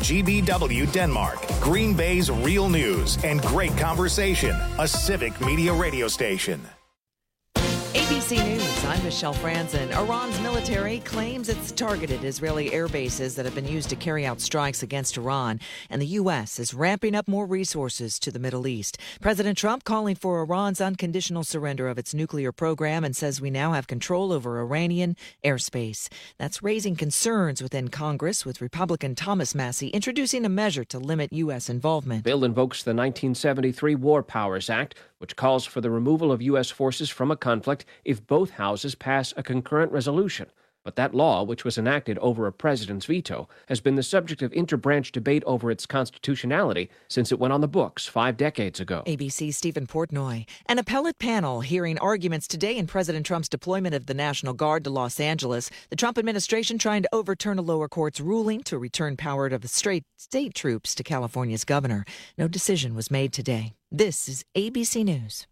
WGBW Denmark, Green Bay's real news and great conversation, a civic media radio station. ABC News, I'm Michelle Franzen. Iran's military claims it's targeted Israeli air bases that have been used to carry out strikes against Iran, and the U.S. is ramping up more resources to the Middle East. President Trump calling for Iran's unconditional surrender of its nuclear program and says we now have control over Iranian airspace. That's raising concerns within Congress, with Republican Thomas Massie introducing a measure to limit U.S. involvement. The bill invokes the 1973 War Powers Act, which calls for the removal of U.S. forces from a conflict if both houses pass a concurrent resolution. But that law, which was enacted over a president's veto, has been the subject of interbranch debate over its constitutionality since it went on the books 5 decades ago. ABC's Stephen Portnoy. An appellate panel hearing arguments today in President Trump's deployment of the National Guard to Los Angeles. The Trump administration trying to overturn a lower court's ruling to return power to the state troops to California's governor. No decision was made today. This is ABC News.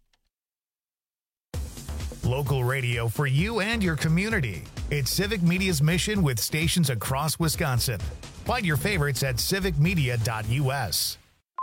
Local radio for you and your community. It's Civic Media's mission with stations across Wisconsin. Find your favorites at civicmedia.us.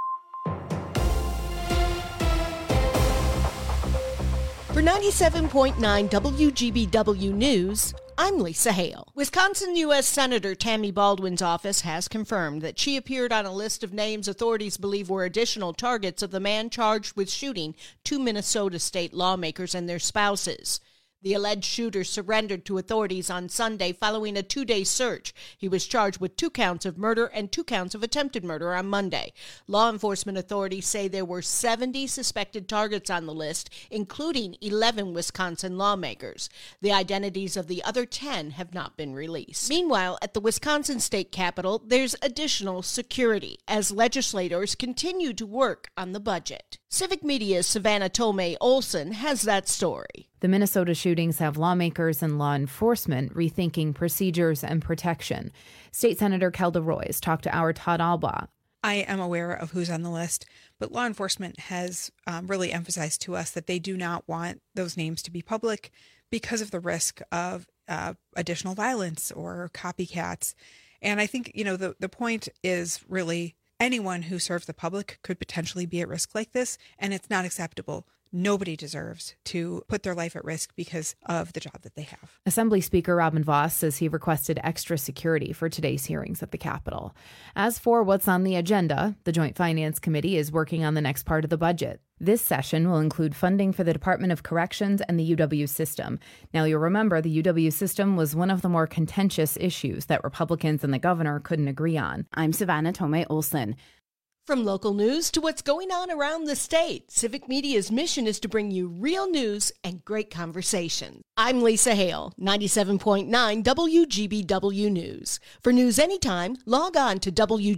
For 97.9 WGBW News, I'm Lisa Hale. Wisconsin U.S. Senator Tammy Baldwin's office has confirmed that she appeared on a list of names authorities believe were additional targets of the man charged with shooting 2 Minnesota state lawmakers and their spouses. The alleged shooter surrendered to authorities on Sunday following a 2-day search. He was charged with 2 counts of murder and 2 counts of attempted murder on Monday. Law enforcement authorities say there were 70 suspected targets on the list, including 11 Wisconsin lawmakers. The identities of the other 10 have not been released. Meanwhile, at the Wisconsin State Capitol, there's additional security as legislators continue to work on the budget. Civic Media's Savannah Tomei Olson has that story. The Minnesota shootings have lawmakers and law enforcement rethinking procedures and protection. State Senator Kelda Roys talked to our Todd Albaugh. I am aware of who's on the list, but law enforcement has really emphasized to us that they do not want those names to be public because of the risk of additional violence or copycats. And I think, the point is really anyone who serves the public could potentially be at risk like this, and it's not acceptable. Nobody deserves to put their life at risk because of the job that they have. Assembly Speaker Robin Vos says he requested extra security for today's hearings at the Capitol. As for what's on the agenda, the Joint Finance Committee is working on the next part of the budget. This session will include funding for the Department of Corrections and the UW system. Now, you'll remember the UW system was one of the more contentious issues that Republicans and the governor couldn't agree on. I'm Savannah Tomei Olson. From local news to what's going on around the state, Civic Media's mission is to bring you real news and great conversation. I'm Lisa Hale, 97.9 WGBW News. For news anytime, log on to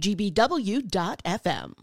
WGBW.FM.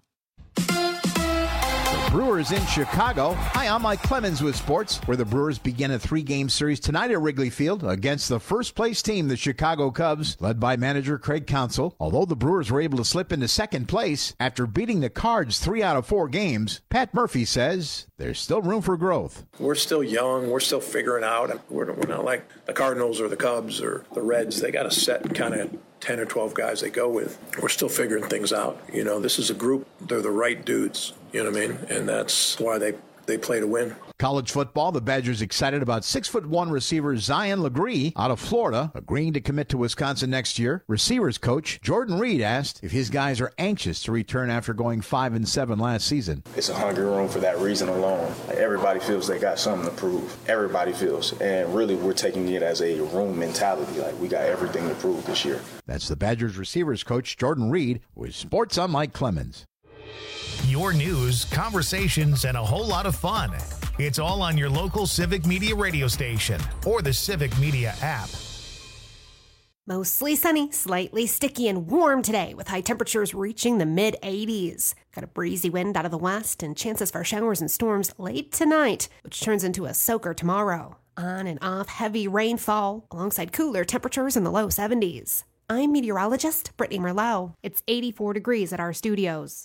Brewers in Chicago. Hi, I'm Mike Clemens with sports, where the Brewers begin a 3-game series tonight at Wrigley Field against the first-place team, the Chicago Cubs, led by manager Craig Counsell. Although the Brewers were able to slip into second place after beating the Cards 3 out of 4 games, Pat Murphy says there's still room for growth. We're still young. We're still figuring out. We're not like the Cardinals or the Cubs or the Reds. They got a set kind of 10 or 12 guys they go with. We're still figuring things out. This is a group. They're the right dudes. You know what I mean? And that's why they play to win. College football, the Badgers excited about 6'1" receiver Zion Legree out of Florida, agreeing to commit to Wisconsin next year. Receivers coach Jordan Reed asked if his guys are anxious to return after going 5-7 last season. It's a hungry room for that reason alone. Everybody feels they got something to prove. Everybody feels. And really, we're taking it as a room mentality. Like, we got everything to prove this year. That's the Badgers receivers coach Jordan Reed with Sports on Mike Clemens. Your news, conversations, and a whole lot of fun. It's all on your local Civic Media radio station or the Civic Media app. Mostly sunny, slightly sticky and warm today with high temperatures reaching the mid-80s. Got a breezy wind out of the west and chances for showers and storms late tonight, which turns into a soaker tomorrow. On and off heavy rainfall alongside cooler temperatures in the low 70s. I'm meteorologist Brittany Merlot. It's 84 degrees at our studios.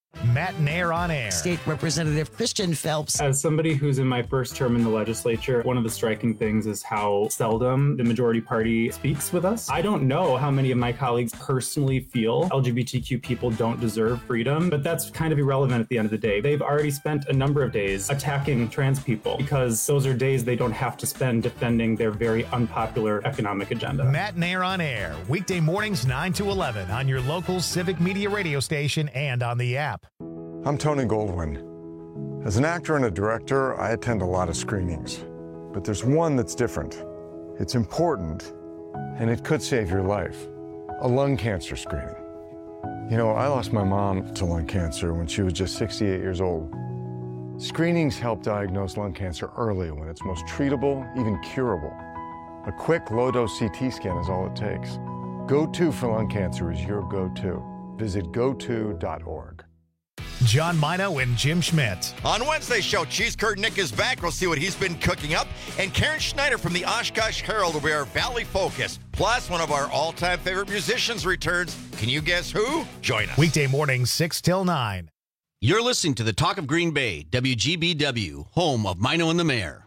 Matt Nair on Air. State Representative Christian Phelps. As somebody who's in my first term in the legislature, one of the striking things is how seldom the majority party speaks with us. I don't know how many of my colleagues personally feel LGBTQ people don't deserve freedom, but that's kind of irrelevant at the end of the day. They've already spent a number of days attacking trans people because those are days they don't have to spend defending their very unpopular economic agenda. Matt Nair on Air, weekday mornings 9 to 11 on your local Civic Media radio station and on the app. I'm Tony Goldwyn. As an actor and a director, I attend a lot of screenings, but there's one that's different. It's important, and it could save your life. A lung cancer screening. You know, I lost my mom to lung cancer when she was just 68 years old. Screenings help diagnose lung cancer early when it's most treatable, even curable. A quick, low-dose CT scan is all it takes. Go-To for lung cancer is your go-to. Visit goto.org. John Mino and Jim Schmidt. On Wednesday's show, Cheese Curtain Nick is back. We'll see what he's been cooking up. And Karen Schneider from the Oshkosh Herald will be our Valley Focus. Plus, one of our all-time favorite musicians returns. Can you guess who? Join us. Weekday mornings, 6 till 9. You're listening to the Talk of Green Bay, WGBW, home of Mino and the Mayor.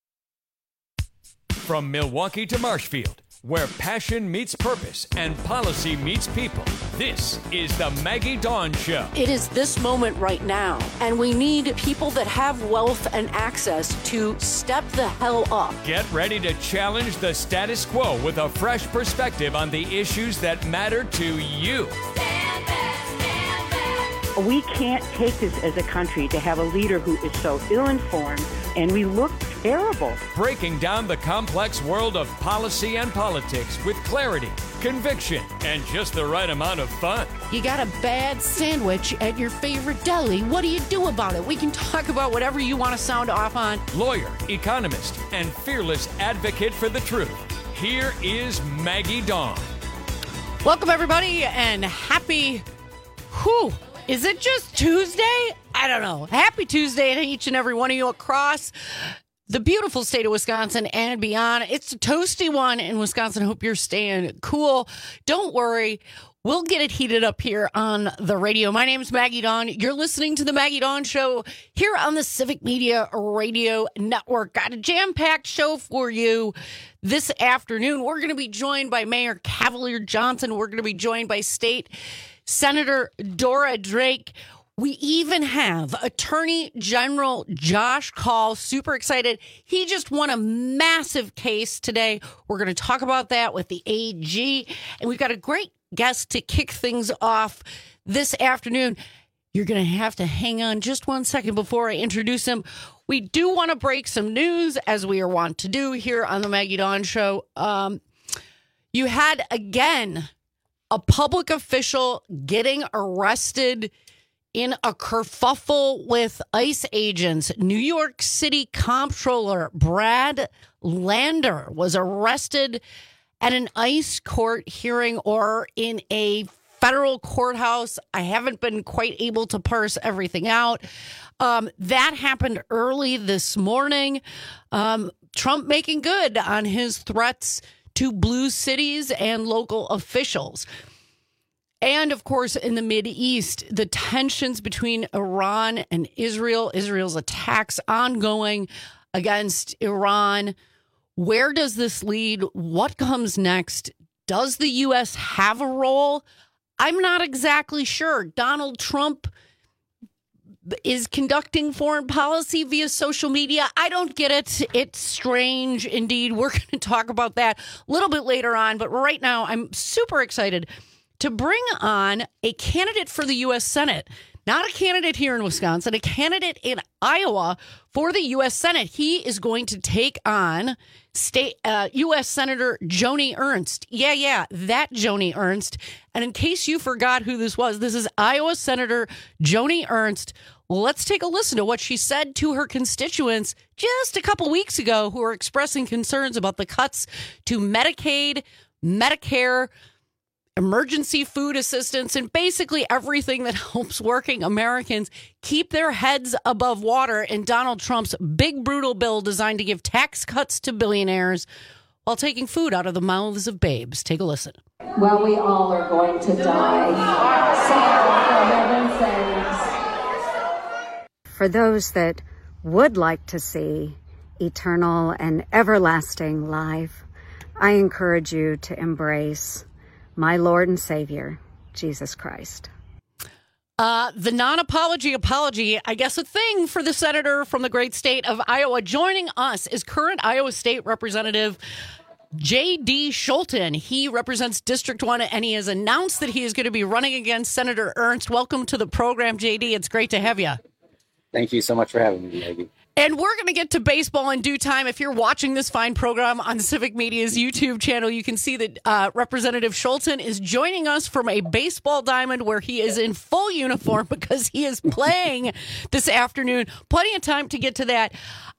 From Milwaukee to Marshfield, where passion meets purpose and policy meets people. This is the Maggie Dawn Show. It is this moment right now, and we need people that have wealth and access to step the hell up. Get ready to challenge the status quo with a fresh perspective on the issues that matter to you. Stand back. We can't take this as a country to have a leader who is so ill-informed, and we look terrible. Breaking down the complex world of policy and politics with clarity, conviction, and just the right amount of fun. You got a bad sandwich at your favorite deli. What do you do about it? We can talk about whatever you want to sound off on. Lawyer, economist, and fearless advocate for the truth. Here is Maggie Dawn. Welcome, everybody, and happy... Is it just Tuesday? I don't know. Happy Tuesday to each and every one of you across the beautiful state of Wisconsin and beyond. It's a toasty one in Wisconsin. Hope you're staying cool. Don't worry. We'll get it heated up here on the radio. My name's Maggie Dawn. You're listening to the Maggie Dawn Show here on the Civic Media Radio Network. Got a jam-packed show for you this afternoon. We're going to be joined by Mayor Cavalier Johnson. We're going to be joined by State Senator Dora Drake. We even have Attorney General Josh Kaul. Super excited. He just won a massive case today. We're going to talk about that with the AG. And we've got a great guest to kick things off this afternoon. You're going to have to hang on just 1 second before I introduce him. We do want to break some news, as we are wont to do here on the Maggie Dawn Show. You had, again, a public official getting arrested in a kerfuffle with ICE agents. New York City Comptroller Brad Lander was arrested at an ICE court hearing or in a federal courthouse. I haven't been quite able to parse everything out. That happened early this morning. Trump making good on his threats to blue cities and local officials. And, of course, in the Mideast, the tensions between Iran and Israel, Israel's attacks ongoing against Iran. Where does this lead? What comes next? Does the U.S. have a role? I'm not exactly sure. Donald Trump is conducting foreign policy via social media. I don't get it. It's strange indeed. We're going to talk about that a little bit later on. But right now, I'm super excited to bring on a candidate for the U.S. Senate. Not a candidate here in Wisconsin, a candidate in Iowa for the U.S. Senate. He is going to take on U.S. Senator Joni Ernst. Yeah, that Joni Ernst. And in case you forgot who this is Iowa Senator Joni Ernst. Let's take a listen to what she said to her constituents just a couple weeks ago who are expressing concerns about the cuts to Medicaid, Medicare, emergency food assistance, and basically everything that helps working Americans keep their heads above water in Donald Trump's big, brutal bill designed to give tax cuts to billionaires while taking food out of the mouths of babes. Take a listen. Well, we all are going to die. So, for heaven's sakes, for those that would like to see eternal and everlasting life, I encourage you to embrace my Lord and Savior, Jesus Christ. The non-apology apology, I guess a thing for the senator from the great state of Iowa. Joining us is current Iowa State Representative J.D. Scholten. He represents District 1, and he has announced that he is going to be running against Senator Ernst. Welcome to the program, J.D. It's great to have you. Thank you so much for having me, Maggie. And we're going to get to baseball in due time. If you're watching this fine program on Civic Media's YouTube channel, you can see that Representative Scholten is joining us from a baseball diamond where he is in full uniform because he is playing this afternoon. Plenty of time to get to that.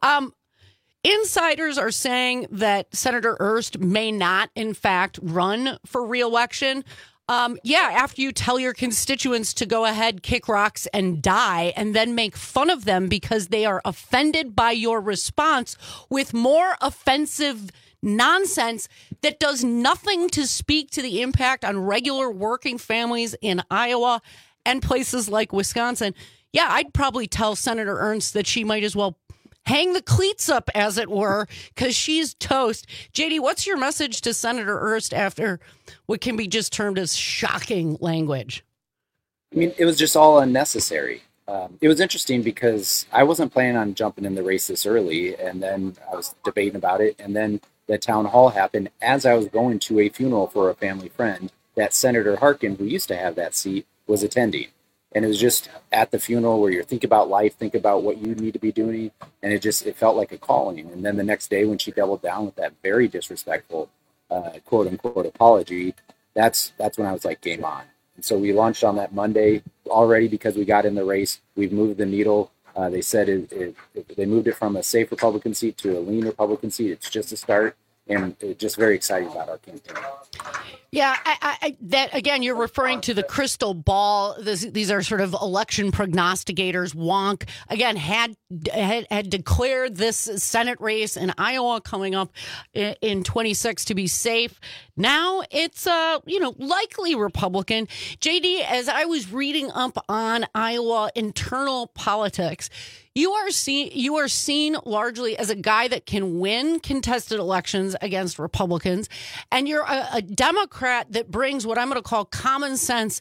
Insiders are saying that Senator Ernst may not, in fact, run for re-election. After you tell your constituents to go ahead, kick rocks, and die, and then make fun of them because they are offended by your response with more offensive nonsense that does nothing to speak to the impact on regular working families in Iowa and places like Wisconsin. Yeah, I'd probably tell Senator Ernst that she might as well hang the cleats up, as it were, because she's toast. JD, what's your message to Senator Ernst after what can be just termed as shocking language? I mean, it was just all unnecessary. It was interesting because I wasn't planning on jumping in the race this early, and then I was debating about it, and then the town hall happened as I was going to a funeral for a family friend that Senator Harkin, who used to have that seat, was attending. And it was just at the funeral where you're thinking about life, think about what you need to be doing. And it felt like a calling. And then the next day when she doubled down with that very disrespectful, quote unquote, apology, that's when I was like, game on. And so we launched on that Monday already because we got in the race. We've moved the needle. They said they moved it from a safe Republican seat to a lean Republican seat. It's just a start. And just very excited about our campaign. Yeah, that again, you're referring to the crystal ball. These are sort of election prognosticators. Wonk again had declared this Senate race in Iowa coming up in 26 to be safe. Now it's likely Republican. JD, as I was reading up on Iowa internal politics, you are seen largely as a guy that can win contested elections against Republicans, and you're a Democrat that brings what I'm going to call common sense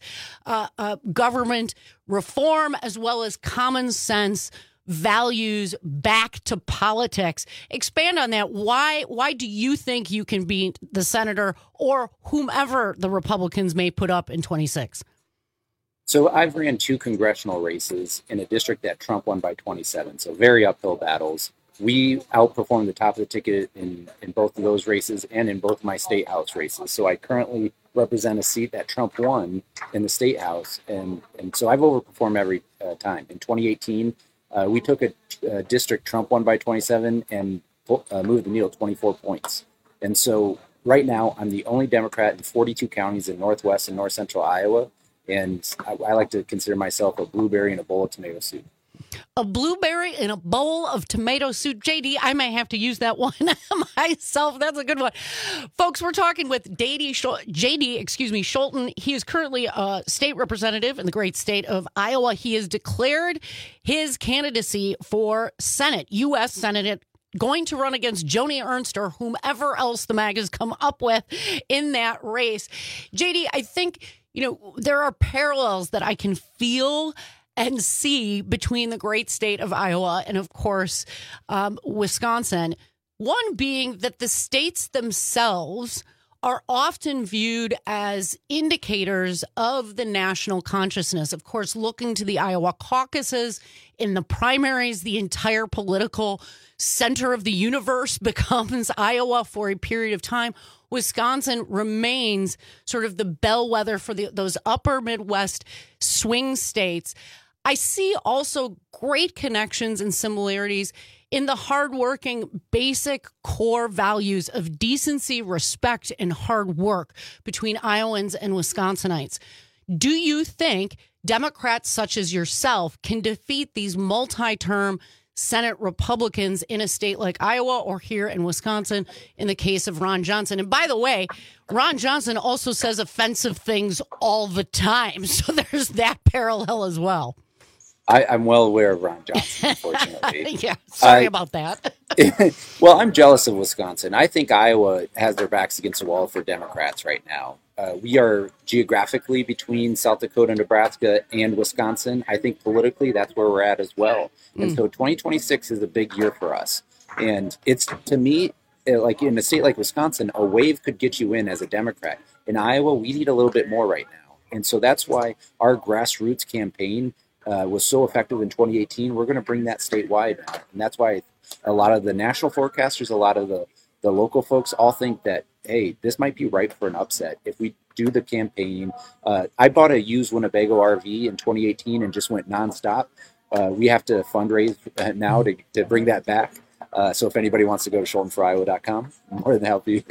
government reform as well as common sense values back to politics. Expand on that. Why do you think you can beat the senator or whomever the Republicans may put up in 26? So I've ran 2 congressional races in a district that Trump won by 27, so very uphill battles. We outperformed the top of the ticket in both of those races and in both my state house races. So I currently represent a seat that Trump won in the state house, and so I've overperformed every time. In 2018, we took a district Trump won by 27 and moved the needle 24 points. And so right now, I'm the only Democrat in 42 counties in northwest and north central Iowa. And I like to consider myself a blueberry in a bowl of tomato soup. A blueberry in a bowl of tomato soup. JD, I may have to use that one myself. That's a good one. Folks, we're talking with JD Scholten. He is currently a state representative in the great state of Iowa. He has declared his candidacy for Senate, U.S. Senate, going to run against Joni Ernst or whomever else the MAGAs come up with in that race. JD, I think, there are parallels that I can feel and see between the great state of Iowa and, of course, Wisconsin. One being that the states themselves are often viewed as indicators of the national consciousness. Of course, looking to the Iowa caucuses, in the primaries, the entire political center of the universe becomes Iowa for a period of time. Wisconsin remains sort of the bellwether for those upper Midwest swing states. I see also great connections and similarities in the hardworking, basic core values of decency, respect, and hard work between Iowans and Wisconsinites. Do you think Democrats such as yourself can defeat these multi-term Senate Republicans in a state like Iowa or here in Wisconsin in the case of Ron Johnson? And by the way, Ron Johnson also says offensive things all the time. So there's that parallel as well. I'm well aware of Ron Johnson, unfortunately. Yeah, sorry about that. Well, I'm jealous of Wisconsin. I think Iowa has their backs against the wall for Democrats right now. We are geographically between South Dakota, Nebraska, and Wisconsin. I think politically that's where we're at as well. And so 2026 is a big year for us. And it's, to me, like in a state like Wisconsin, a wave could get you in as a Democrat. In Iowa, we need a little bit more right now. And so that's why our grassroots campaign was so effective in 2018. We're going to bring that statewide now. And that's why a lot of the national forecasters, a lot of the local folks all think that, hey, this might be ripe for an upset if we do the campaign. I bought a used Winnebago RV in 2018 and just went nonstop. We have to fundraise now to bring that back. So if anybody wants to go to SchultenForIowa.com, I'm more than happy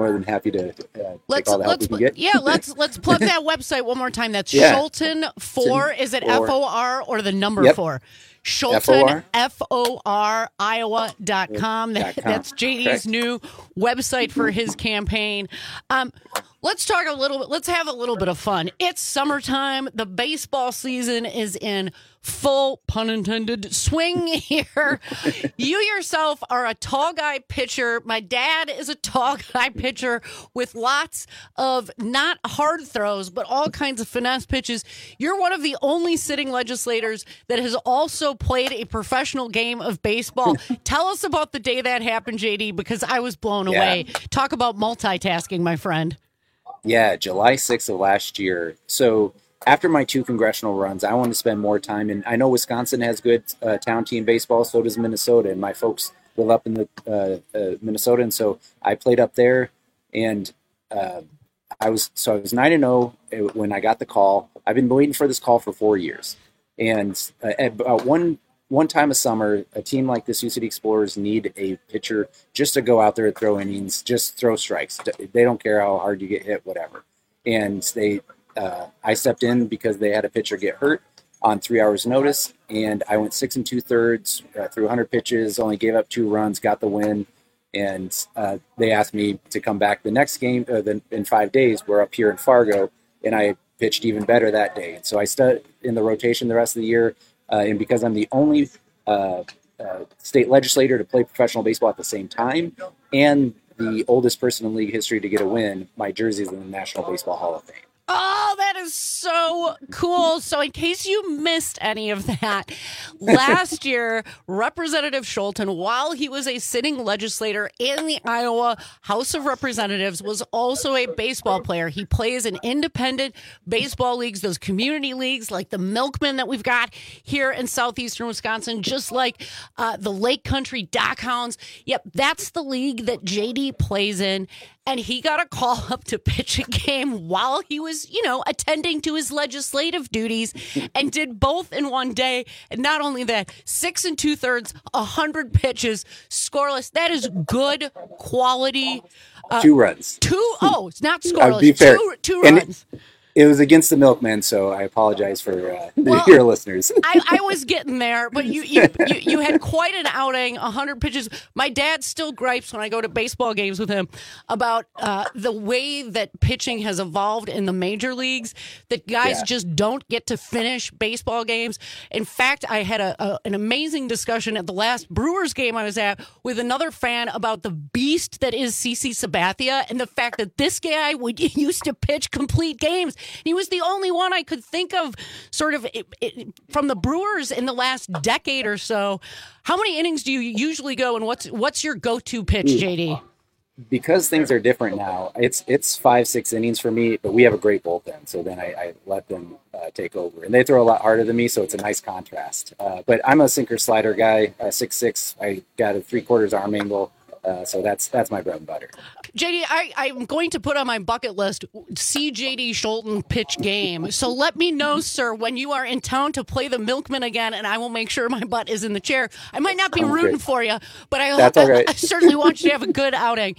to take all the help we can get. Yeah, let's plug that website one more time. That's Schulten 4. Is it FOR or the number 4? Schulten, FOR, Iowa.com. That's JD's new website for his campaign. Let's talk a little bit. Let's have a little bit of fun. It's summertime. The baseball season is in full, pun intended, swing here. You yourself are a tall guy pitcher. My dad is a tall guy pitcher with lots of not hard throws, but all kinds of finesse pitches. You're one of the only sitting legislators that has also played a professional game of baseball. Tell us about the day that happened, JD, because I was blown away. Talk about multitasking, my friend. Yeah, July 6th of last year. So after my 2 congressional runs, I wanted to spend more time. And I know Wisconsin has good town team baseball. So does Minnesota. And my folks live up in the Minnesota. And so I played up there. And I was 9-0 when I got the call. I've been waiting for this call for 4 years. And about one time a summer, a team like the Sioux City Explorers need a pitcher just to go out there and throw innings, just throw strikes. They don't care how hard you get hit, whatever. And I stepped in because they had a pitcher get hurt on 3 hours notice, and I went 6 2/3 through 100 pitches, only gave up 2 runs, got the win. And they asked me to come back the next game in 5 days. We're up here in Fargo, and I pitched even better that day. And so I stood in the rotation the rest of the year. And because I'm the only state legislator to play professional baseball at the same time and the oldest person in league history to get a win, my jersey is in the National Baseball Hall of Fame. Oh, that is so cool. So in case you missed any of that, last year, Representative Schulten, while he was a sitting legislator in the Iowa House of Representatives, was also a baseball player. He plays in independent baseball leagues, those community leagues like the Milkmen that we've got here in southeastern Wisconsin, just like the Lake Country Dockhounds. Yep, that's the league that JD plays in. And he got a call up to pitch a game while he was, attending to his legislative duties and did both in one day. And not only that, 6 2/3, 100 pitches, scoreless. That is good quality. 2 runs. It's not scoreless. Be fair. Two runs. It was against the Milkmen, so I apologize for your listeners. I was getting there, but you had quite an outing, 100 pitches. My dad still gripes when I go to baseball games with him about the way that pitching has evolved in the major leagues, that guys just don't get to finish baseball games. In fact, I had an amazing discussion at the last Brewers game I was at with another fan about the beast that is CC Sabathia and the fact that this guy used to pitch complete games. He was the only one I could think of sort of from the Brewers in the last decade or so. How many innings do you usually go, and what's your go-to pitch, JD? Because things are different now, it's 5-6 innings for me, but we have a great bullpen, so then I let them take over. And they throw a lot harder than me, so it's a nice contrast. But I'm a sinker slider guy, 6'6". I got a 3/4 arm angle. So that's my bread and butter. JD, I'm going to put on my bucket list, see JD Schulten pitch game. So let me know, sir, when you are in town to play the Milkmen again, and I will make sure my butt is in the chair. I might not be rooting for you, but I certainly want you to have a good outing.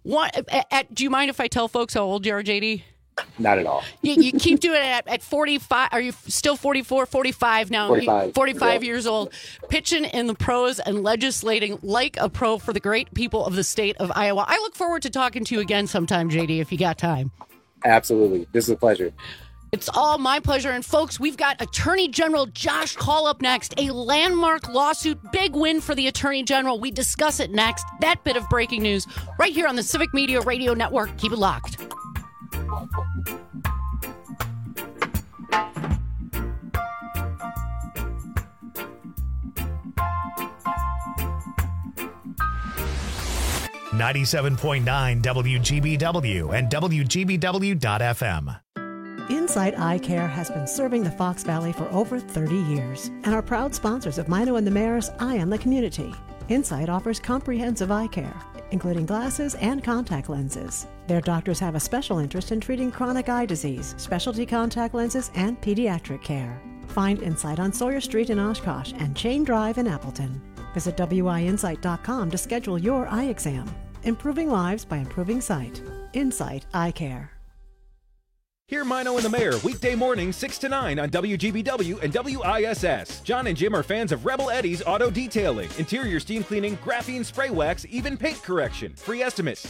Do you mind if I tell folks how old you are, JD? Not at all. You keep doing it at 45. Are you still 44, 45 now? 45 years old. Pitching in the pros and legislating like a pro for the great people of the state of Iowa. I look forward to talking to you again sometime, JD, if you got time. Absolutely. This is a pleasure. It's all my pleasure. And folks, we've got Attorney General Josh Kaul up next. A landmark lawsuit, big win for the Attorney General. We discuss it next. That bit of breaking news right here on the Civic Media Radio Network. Keep it locked. .9 WGBW and WGBW.FM. Insight Eye Care has been serving the Fox Valley for over 30 years and are proud sponsors of Mino and the Mayor's Eye on the Community. Insight offers comprehensive eye care, including glasses and contact lenses. Their doctors have a special interest in treating chronic eye disease, specialty contact lenses, and pediatric care. Find Insight on Sawyer Street in Oshkosh and Chain Drive in Appleton. Visit WIinsight.com to schedule your eye exam. Improving lives by improving sight. Insight Eye Care. Hear Mino and the Mayor weekday mornings 6 to 9 on WGBW and WISS. John and Jim are fans of Rebel Eddie's Auto Detailing, interior steam cleaning, graphene spray wax, even paint correction. Free estimates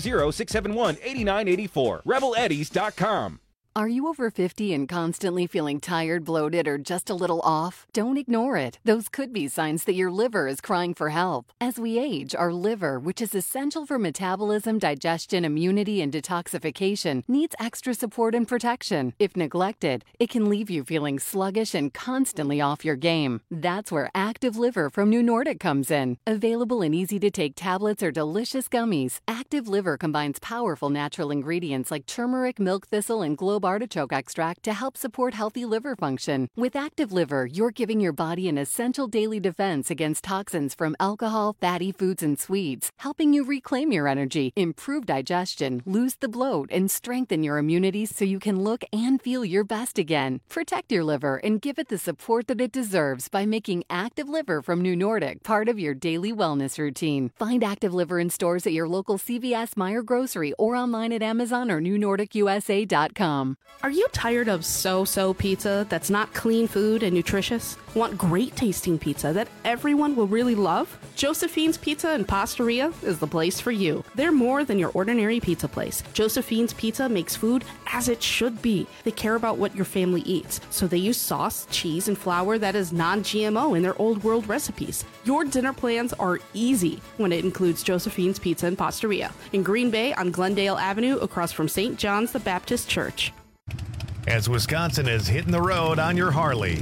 920-671-8984. RebelEddies.com. Are you over 50 and constantly feeling tired, bloated, or just a little off? Don't ignore it. Those could be signs that your liver is crying for help. As we age, our liver, which is essential for metabolism, digestion, immunity, and detoxification, needs extra support and protection. If neglected, it can leave you feeling sluggish and constantly off your game. That's where Active Liver from New Nordic comes in. Available in easy-to-take tablets or delicious gummies, Active Liver combines powerful natural ingredients like turmeric, milk thistle, and globe artichoke extract to help support healthy liver function. With Active Liver, you're giving your body an essential daily defense against toxins from alcohol, fatty foods, and sweets, helping you reclaim your energy, improve digestion, lose the bloat, and strengthen your immunity so you can look and feel your best again. Protect your liver and give it the support that it deserves by making Active Liver from New Nordic part of your daily wellness routine. Find Active Liver in stores at your local CVS, Meijer Grocery, or online at Amazon or NewNordicUSA.com. Are you tired of so-so pizza that's not clean food and nutritious? Want great tasting pizza that everyone will really love? Josephine's Pizza and Pastaria is the place for you. They're more than your ordinary pizza place. Josephine's Pizza makes food as it should be. They care about what your family eats, so they use sauce, cheese, and flour that is non-GMO in their old world recipes. Your dinner plans are easy when it includes Josephine's Pizza and Pastaria in Green Bay on Glendale Avenue across from St. John's the Baptist Church. As Wisconsin is hitting the road on your Harley.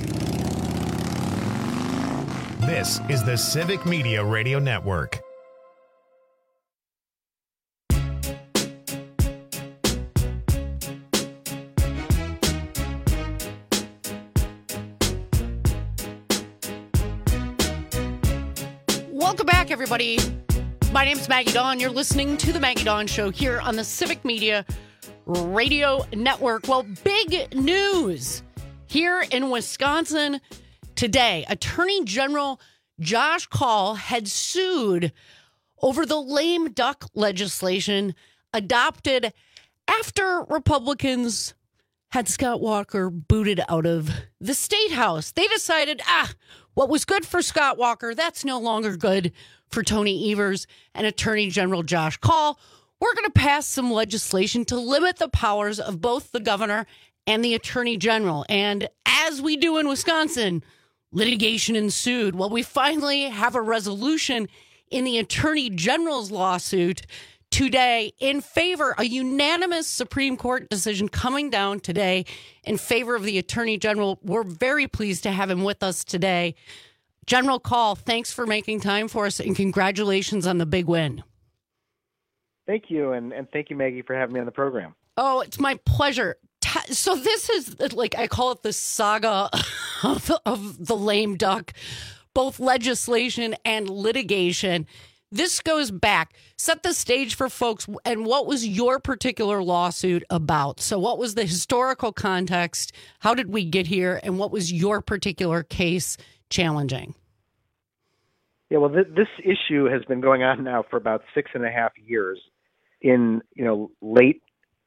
This is the Civic Media Radio Network. Welcome back, everybody. My name is Maggie Dawn. You're listening to The Maggie Dawn Show here on the Civic Media Radio Network. Well, big news here in Wisconsin today. Attorney General Josh Kaul had sued over the lame duck legislation adopted after Republicans had Scott Walker booted out of the State House. They decided, what was good for Scott Walker, that's no longer good for Tony Evers and Attorney General Josh Kaul. We're going to pass some legislation to limit the powers of both the governor and the attorney general. And as we do in Wisconsin, litigation ensued. Well, we finally have a resolution in the attorney general's lawsuit today in favor, a unanimous Supreme Court decision coming down today in favor of the attorney general. We're very pleased to have him with us today. General Kaul, thanks for making time for us and congratulations on the big win. Thank you, and thank you, Maggie, for having me on the program. Oh, it's my pleasure. So this is, like, I call it the saga of the lame duck, both legislation and litigation. This goes back. Set the stage for folks, and what was your particular lawsuit about? So what was the historical context? How did we get here? And what was your particular case challenging? Yeah, well, this issue has been going on now for about 6.5 years. In late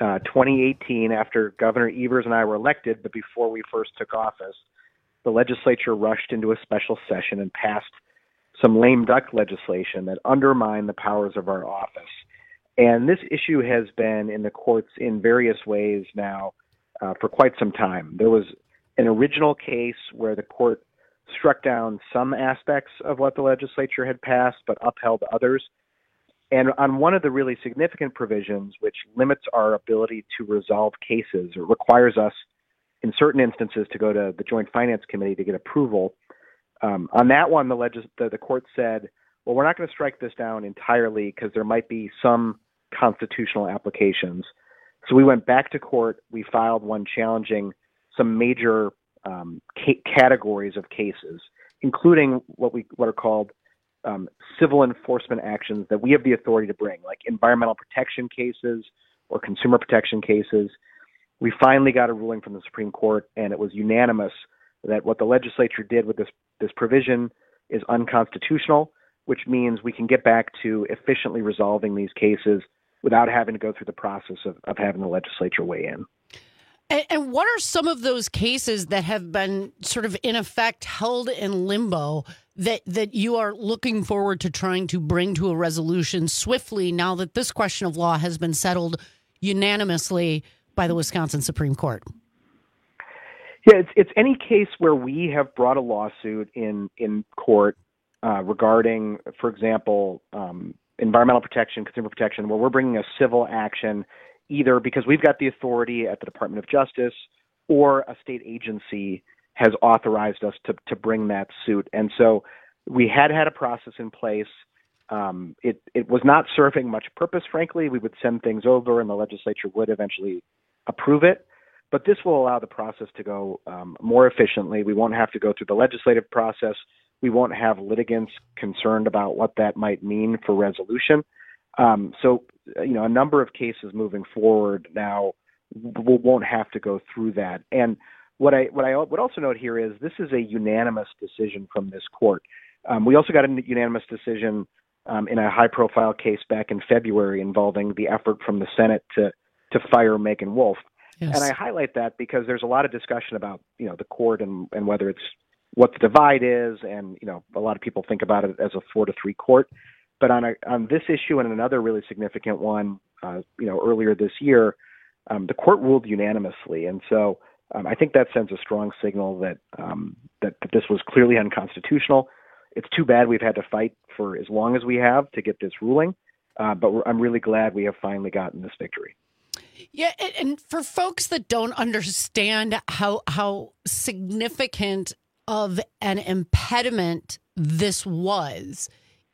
2018, after Governor Evers and I were elected, but before we first took office, the legislature rushed into a special session and passed some lame duck legislation that undermined the powers of our office. And this issue has been in the courts in various ways now for quite some time. There was an original case where the court struck down some aspects of what the legislature had passed, but upheld others. And on one of the really significant provisions, which limits our ability to resolve cases or requires us in certain instances to go to the Joint Finance Committee to get approval, on that one, the court said, well, we're not going to strike this down entirely because there might be some constitutional applications. So we went back to court. We filed one challenging some major categories of cases, including what are called civil enforcement actions that we have the authority to bring, like environmental protection cases or consumer protection cases. We finally got a ruling from the Supreme Court, and it was unanimous that what the legislature did with this provision is unconstitutional, which means we can get back to efficiently resolving these cases without having to go through the process of having the legislature weigh in. And what are some of those cases that have been sort of in effect held in limbo that you are looking forward to trying to bring to a resolution swiftly now that this question of law has been settled unanimously by the Wisconsin Supreme Court? Yeah, it's any case where we have brought a lawsuit in court regarding, for example, environmental protection, consumer protection, where we're bringing a civil action either because we've got the authority at the Department of Justice or a state agency has authorized us to bring that suit. And so we had a process in place. It was not serving much purpose, frankly. We would send things over and the legislature would eventually approve it. But this will allow the process to go more efficiently. We won't have to go through the legislative process. We won't have litigants concerned about what that might mean for resolution. So, a number of cases moving forward now won't have to go through that. And what I would also note here is this is a unanimous decision from this court. We also got a unanimous decision in a high-profile case back in February involving the effort from the Senate to fire Megan Wolf. Yes. And I highlight that because there's a lot of discussion about, the court and whether it's what the divide is. And, a lot of people think about it as a 4-3 court. But on this issue and another really significant one, earlier this year, the court ruled unanimously. And so I think that sends a strong signal that this was clearly unconstitutional. It's too bad we've had to fight for as long as we have to get this ruling. But I'm really glad we have finally gotten this victory. Yeah, and for folks that don't understand how significant of an impediment this was,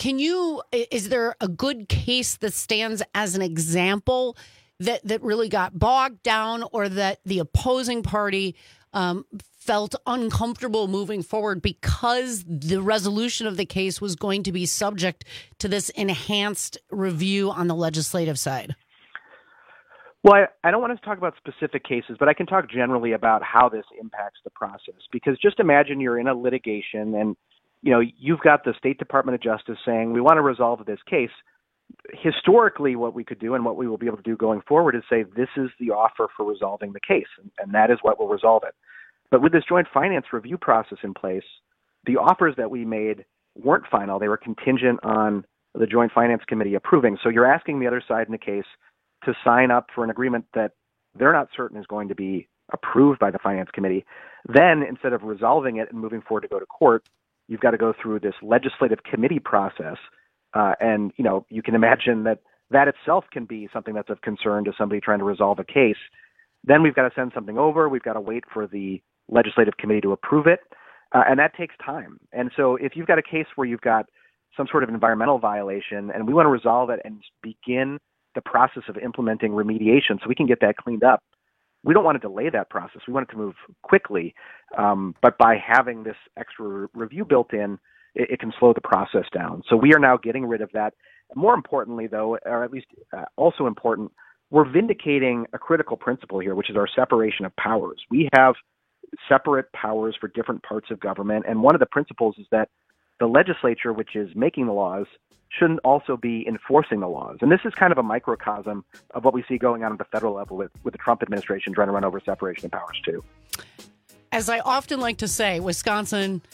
is there a good case that stands as an example that really got bogged down or that the opposing party felt uncomfortable moving forward because the resolution of the case was going to be subject to this enhanced review on the legislative side? Well, I don't want to talk about specific cases, but I can talk generally about how this impacts the process. Because just imagine you're in a litigation and, you've got the State Department of Justice saying, we want to resolve this case. Historically, what we could do and what we will be able to do going forward is say, this is the offer for resolving the case, and that is what will resolve it. But with this joint finance review process in place, the offers that we made weren't final. They were contingent on the Joint Finance Committee approving. So you're asking the other side in the case to sign up for an agreement that they're not certain is going to be approved by the Finance Committee. Then, instead of resolving it and moving forward to go to court, you've got to go through this legislative committee process. And, you can imagine that itself can be something that's of concern to somebody trying to resolve a case. Then we've got to send something over. We've got to wait for the legislative committee to approve it. And that takes time. And so if you've got a case where you've got some sort of environmental violation and we want to resolve it and begin the process of implementing remediation so we can get that cleaned up, we don't want to delay that process. We want it to move quickly. But by having this extra review built in, it can slow the process down. So we are now getting rid of that. More importantly, though, or at least also important, we're vindicating a critical principle here, which is our separation of powers. We have separate powers for different parts of government. And one of the principles is that the legislature, which is making the laws, shouldn't also be enforcing the laws. And this is kind of a microcosm of what we see going on at the federal level with the Trump administration trying to run over separation of powers, too. As I often like to say, Wisconsin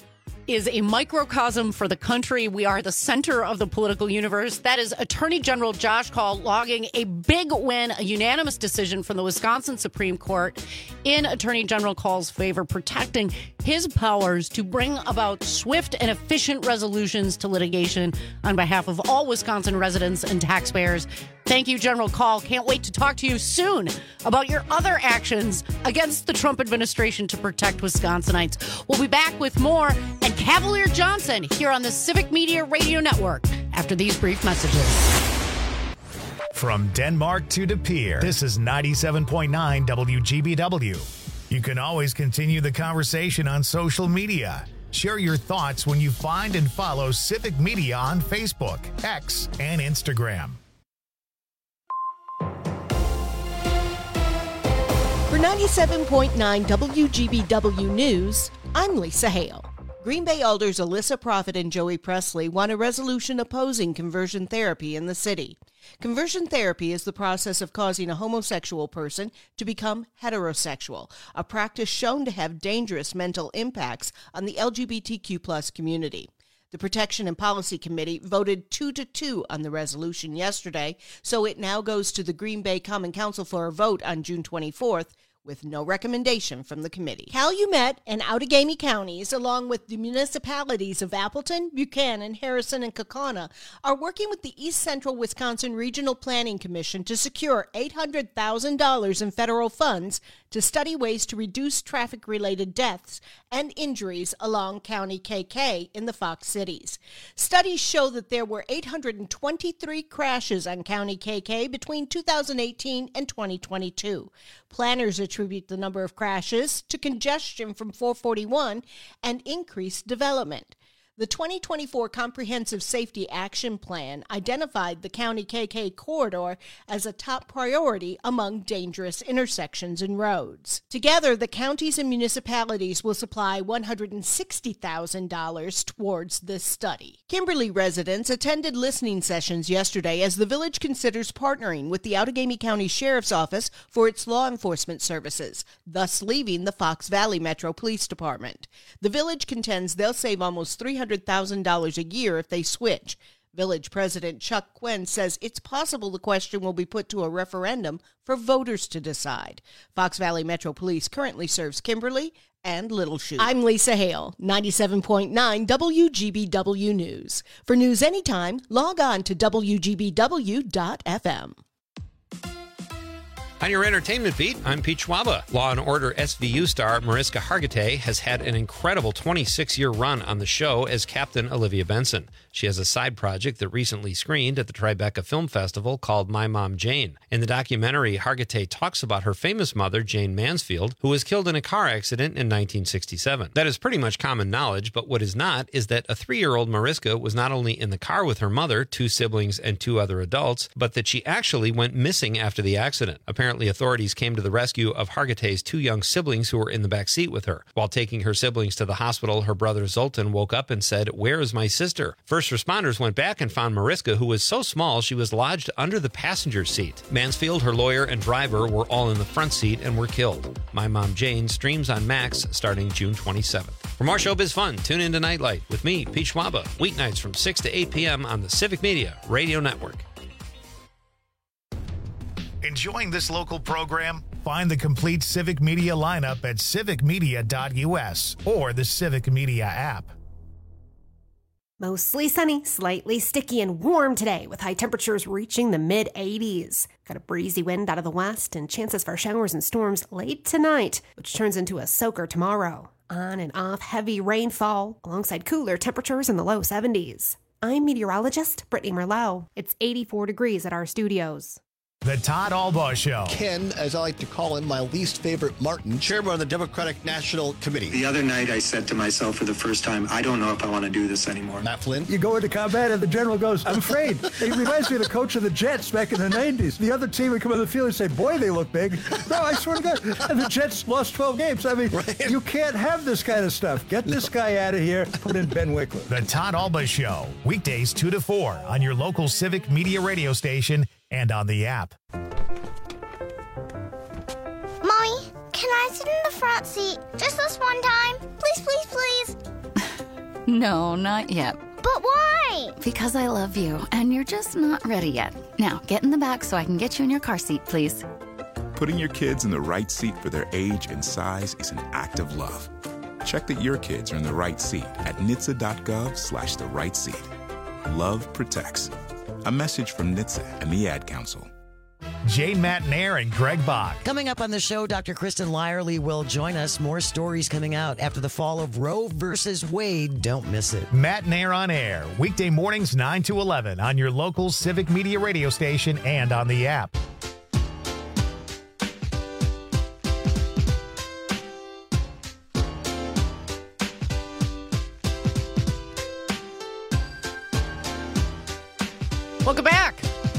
is a microcosm for the country. We are the center of the political universe. That is Attorney General Josh Kaul logging a big win, a unanimous decision from the Wisconsin Supreme Court in Attorney General Kaul's favor, protecting his powers to bring about swift and efficient resolutions to litigation on behalf of all Wisconsin residents and taxpayers. Thank you, General Kaul. Can't wait to talk to you soon about your other actions against the Trump administration to protect Wisconsinites. We'll be back with more and Cavalier Johnson here on the Civic Media Radio Network after these brief messages. From Denmark to De Pere, this is 97.9 WGBW. You can always continue the conversation on social media. Share your thoughts when you find and follow Civic Media on Facebook, X, and Instagram. For 97.9 WGBW News, I'm Lisa Hale. Green Bay Alders Alyssa Profit and Joey Presley won a resolution opposing conversion therapy in the city. Conversion therapy is the process of causing a homosexual person to become heterosexual, a practice shown to have dangerous mental impacts on the LGBTQ+ community. The Protection and Policy Committee voted 2-2 on the resolution yesterday, so it now goes to the Green Bay Common Council for a vote on June 24th, with no recommendation from the committee. Calumet and Outagamie counties, along with the municipalities of Appleton, Buchanan, Harrison, and Kaukauna, are working with the East Central Wisconsin Regional Planning Commission to secure $800,000 in federal funds to study ways to reduce traffic-related deaths and injuries along County KK in the Fox cities. Studies show that there were 823 crashes on County KK between 2018 and 2022. Planners attribute the number of crashes to congestion from 441 and increased development. The 2024 Comprehensive Safety Action Plan identified the County KK corridor as a top priority among dangerous intersections and roads. Together, the counties and municipalities will supply $160,000 towards this study. Kimberly residents attended listening sessions yesterday as the village considers partnering with the Outagamie County Sheriff's Office for its law enforcement services, thus leaving the Fox Valley Metro Police Department. The village contends they'll save almost $300,000 a year if they switch. Village President Chuck Quinn says it's possible the question will be put to a referendum for voters to decide. Fox Valley Metro Police currently serves Kimberly and Little Chute. I'm Lisa Hale, 97.9 WGBW News. For news anytime, log on to WGBW.FM. On your entertainment beat, I'm Pete Schwaba. Law & Order SVU star Mariska Hargitay has had an incredible 26-year run on the show as Captain Olivia Benson. She has a side project that recently screened at the Tribeca Film Festival called My Mom Jane. In the documentary, Hargitay talks about her famous mother, Jane Mansfield, who was killed in a car accident in 1967. That is pretty much common knowledge, but what is not is that a 3-year-old Mariska was not only in the car with her mother, 2 siblings, and 2 other adults, but that she actually went missing after the accident. Apparently, authorities came to the rescue of Hargitay's 2 young siblings who were in the back seat with her. While taking her siblings to the hospital, her brother Zoltan woke up and said, "Where is my sister?" First responders went back and found Mariska, who was so small she was lodged under the passenger seat. Mansfield, her lawyer, and driver were all in the front seat and were killed. My Mom Jane streams on Max starting June 27th. For more showbiz fun, tune in to Nightlight with me, Pete Schwaba, weeknights from 6 to 8 p.m. on the Civic Media Radio Network. Enjoying this local program? Find the complete Civic Media lineup at civicmedia.us or the Civic Media app. Mostly sunny, slightly sticky and warm today with high temperatures reaching the mid-80s. Got a breezy wind out of the west and chances for showers and storms late tonight, which turns into a soaker tomorrow. On and off heavy rainfall alongside cooler temperatures in the low 70s. I'm meteorologist Brittany Merlot. It's 84 degrees at our studios. The Todd Albaugh Show. Ken, as I like to call him, my least favorite Martin, chairman of the Democratic National Committee. The other night I said to myself for the first time, I don't know if I want to do this anymore. Matt Flynn. You go into combat and the general goes, I'm afraid. It reminds me of the coach of the Jets back in the 90s. The other team would come on the field and say, boy, they look big. No, I swear to God. And the Jets lost 12 games. I mean, right. You can't have this kind of stuff. Get this guy out of here. Put in Ben Wickler. The Todd Albaugh Show. Weekdays 2 to 4 on your local Civic Media radio station and on the app. Mommy, can I sit in the front seat just this one time? Please, please, please. No, not yet. But why? Because I love you, and you're just not ready yet. Now, get in the back so I can get you in your car seat, please. Putting your kids in the right seat for their age and size is an act of love. Check that your kids are in the right seat at NHTSA.gov/the right seat. Love protects. A message from NHTSA and the Ad Council. Jane Matnair and Greg Bach. Coming up on the show, Dr. Kristen Lyerly will join us. More stories coming out after the fall of Roe versus Wade. Don't miss it. Matnair on air, weekday mornings 9 to 11 on your local Civic Media radio station and on the app. Welcome back.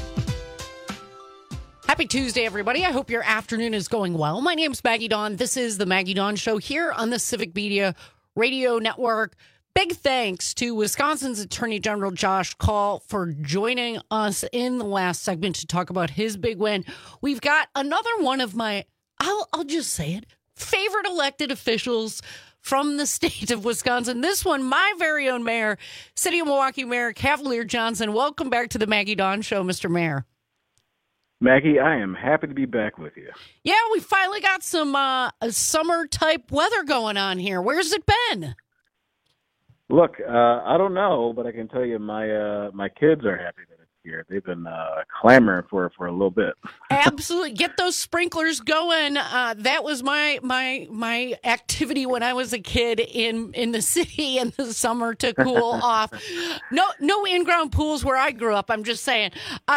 Happy Tuesday, everybody. I hope your afternoon is going well. My name's Maggie Dawn. This is the Maggie Dawn Show here on the Civic Media Radio Network. Big thanks to Wisconsin's Attorney General Josh Kaul for joining us in the last segment to talk about his big win. We've got another one of my, I'll just say it, favorite elected officials from the state of Wisconsin. This one, my very own mayor, City of Milwaukee Mayor Cavalier Johnson. Welcome back to the Maggie Dawn Show, Mr. Mayor. Maggie, I am happy to be back with you. Yeah, we finally got some summer-type weather going on here. Where's it been? Look, I don't know, but I can tell you my kids are happy that it's here. They've been clamoring for it for a little bit. Absolutely. Get those sprinklers going. That was my activity when I was a kid in the city in the summer to cool off. No in-ground pools where I grew up. I'm just saying.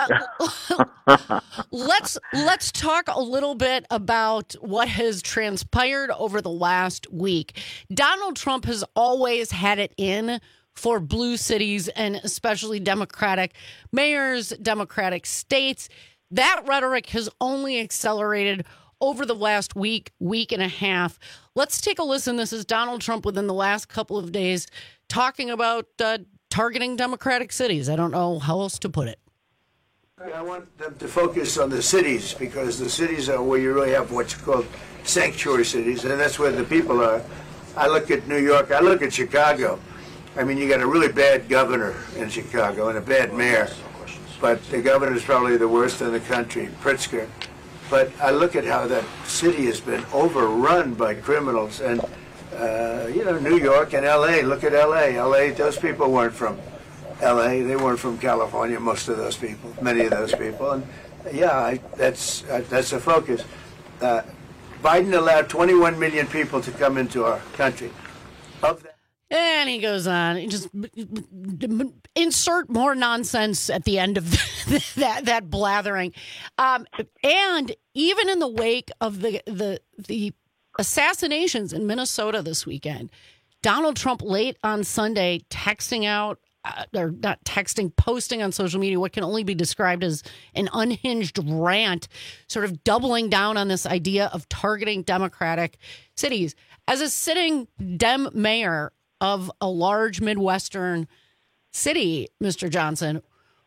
Let's talk a little bit about what has transpired over the last week. Donald Trump has always had it in for blue cities and especially Democratic mayors, Democratic states. That rhetoric has only accelerated over the last week and a half. Let's take a listen. This is Donald Trump within the last couple of days talking about targeting Democratic cities. I don't know how else to put it. I want them to focus on the cities because the cities are where you really have what's called sanctuary cities, and that's where the people are. I look at New York. I look at Chicago. I mean, you got a really bad governor in Chicago and a bad mayor, but the governor is probably the worst in the country, Pritzker. But I look at how that city has been overrun by criminals, and New York and L.A. Look at L.A. L.A. Those people weren't from L.A. They weren't from California. Most of those people, many of those people, and that's a focus. Biden allowed 21 million people to come into our country. Of that. And he goes on, just insert more nonsense at the end of that blathering. And even in the wake of the assassinations in Minnesota this weekend, Donald Trump late on Sunday texting out, or not texting, posting on social media what can only be described as an unhinged rant, sort of doubling down on this idea of targeting Democratic cities. As a sitting Dem mayor of a large Midwestern city, Mr. Johnson,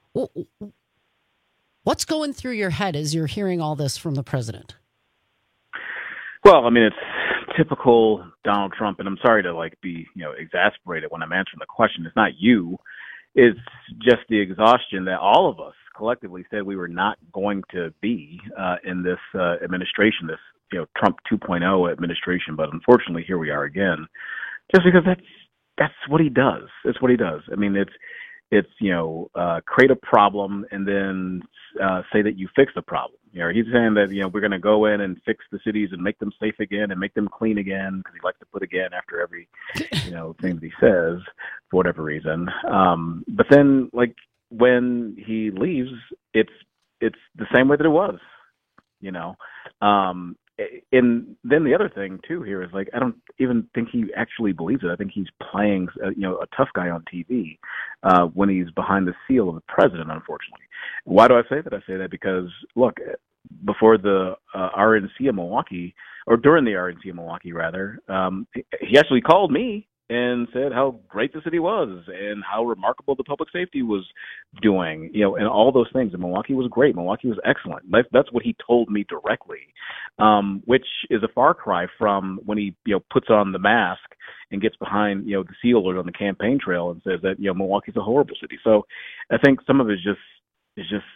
what's going through your head as you're hearing all this from the president? Well, I mean, it's typical Donald Trump, and I'm sorry to be exasperated when I'm answering the question. It's not you. It's just the exhaustion that all of us collectively said we were not going to be in this administration, this Trump 2.0 administration. But unfortunately, here we are again, just because that's what he does. It's what he does. I mean, it's create a problem and then say that you fix the problem. He's saying that we're going to go in and fix the cities and make them safe again and make them clean again, because he likes to put again after every thing that he says for whatever reason. But then when he leaves, it's the same way that it was. And then the other thing too here is I don't even think he actually believes it. I think he's playing a tough guy on TV when he's behind the seal of the president, unfortunately. Why do I say that? I say that because look, before the RNC of Milwaukee, or during the RNC of Milwaukee rather, he actually called me and said how great the city was and how remarkable the public safety was doing, and all those things. And Milwaukee was great. Milwaukee was excellent. That's what he told me directly, which is a far cry from when he, puts on the mask and gets behind, the sealers on the campaign trail and says that, Milwaukee's a horrible city. So I think some of it is just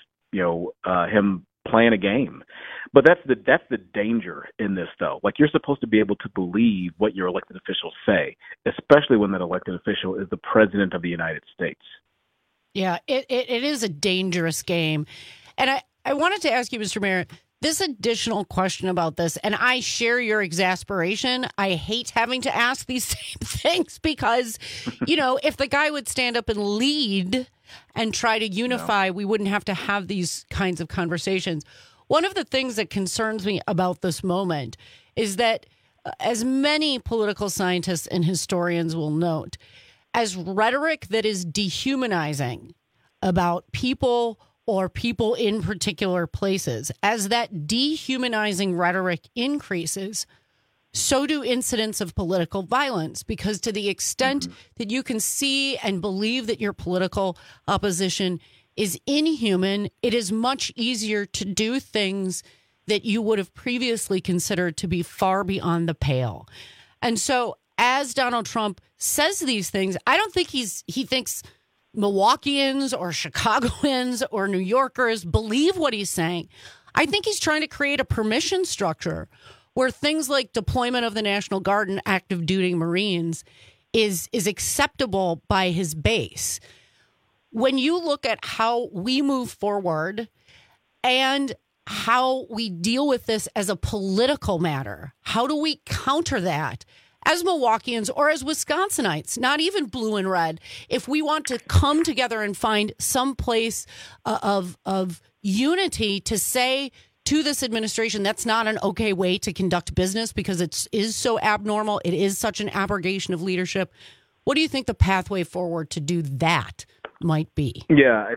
him playing a game. But that's the danger in this, though. Like, you're supposed to be able to believe what your elected officials say, especially when that elected official is the president of the United States. Yeah, it is a dangerous game. And I wanted to ask you, Mr. Mayor, this additional question about this, and I share your exasperation. I hate having to ask these same things because, if the guy would stand up and lead and try to unify, we wouldn't have to have these kinds of conversations. One of the things that concerns me about this moment is that, as many political scientists and historians will note, as rhetoric that is dehumanizing about people or people in particular places, as that dehumanizing rhetoric increases, so do incidents of political violence, because to the extent that you can see and believe that your political opposition is inhuman, it is much easier to do things that you would have previously considered to be far beyond the pale. And so as Donald Trump says these things, I don't think he thinks Milwaukeeans or Chicagoans or New Yorkers believe what he's saying. I think he's trying to create a permission structure where things like deployment of the National Guard and active duty Marines is acceptable by his base. When you look at how we move forward and how we deal with this as a political matter, how do we counter that as Milwaukeeans or as Wisconsinites, not even blue and red, if we want to come together and find some place of unity to say to this administration, that's not an okay way to conduct business because it is so abnormal. It is such an abrogation of leadership. What do you think the pathway forward to do that might be? Yeah,